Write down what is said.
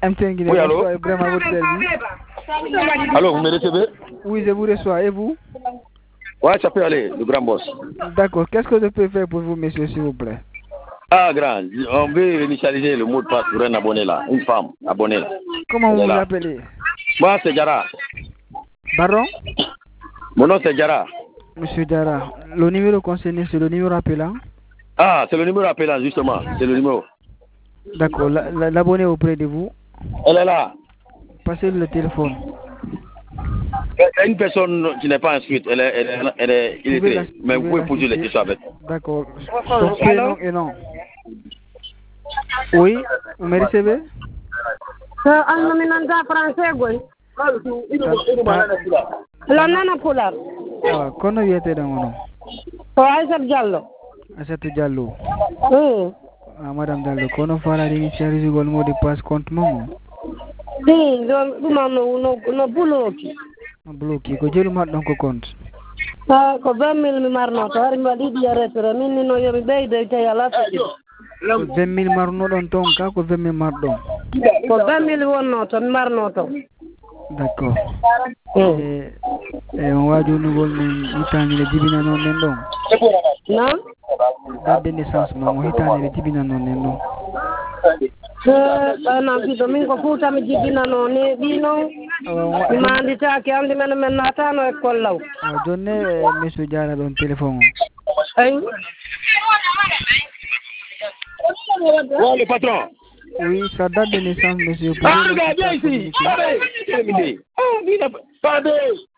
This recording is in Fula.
thinking Oui, allô? vraiment votre service. Allô, vous me recevez? Oui, je vous reçois. Et vous? Ouais, ça peut aller, le grand boss. D'accord. Qu'est-ce que je peux faire pour vous, monsieur, s'il vous plaît? Ah, grand, on veut initialiser le mot de passe pour un abonné là, une femme abonnée là. Comment Elle vous est vous là. appelez? Moi, c'est Jara. Baron? Mon nom, c'est Jara. Monsieur Dara, le numéro concerné, c'est le numéro appelant? Ah, c'est le numéro appelant, justement. C'est le numéro. D'accord. L'abonné auprès de vous? Elle est là. Passez le téléphone. Il y a une personne qui n'est pas inscrite, elle est illettrée. Mais vous pouvez poser les questions avec elle. D'accord. Son prénom et nom. Oui, vous me recevez? Ah, kono wiyete ɗon onon? Aïssat Diallo. Aissatou Diallo. Si, Madame Diallo, kono farade initialisugol mot de passe compte mon no buloki. bloqué ko jelu mat ɗon ko compte. Ko 20 000 mi marnoto har mi waɗi ɗi restere min ni no yomi ɓeyde tawi ala fiji. Ko 20 000 marnoɗon toon ka ko 20 000 marɗon? Ko 20 000 wonno to mi marno to. D'accord. On wajonugol min hitandire jibina noon nen ɗon? Non? Date de naissance ma mo hitandire jibina noon nen ɗon? Ɓaynan fiɗo min ko Fouta mi jibinano ne ɗi noon mi manditaki andi men natano école law. Jonne monsieur Diarra ɗon téléphone o? Ayi. Oh, le patron. Oui, sa date de naissance, monsieur. Ah, regarde, viens ici. Allez, terminé. Ah,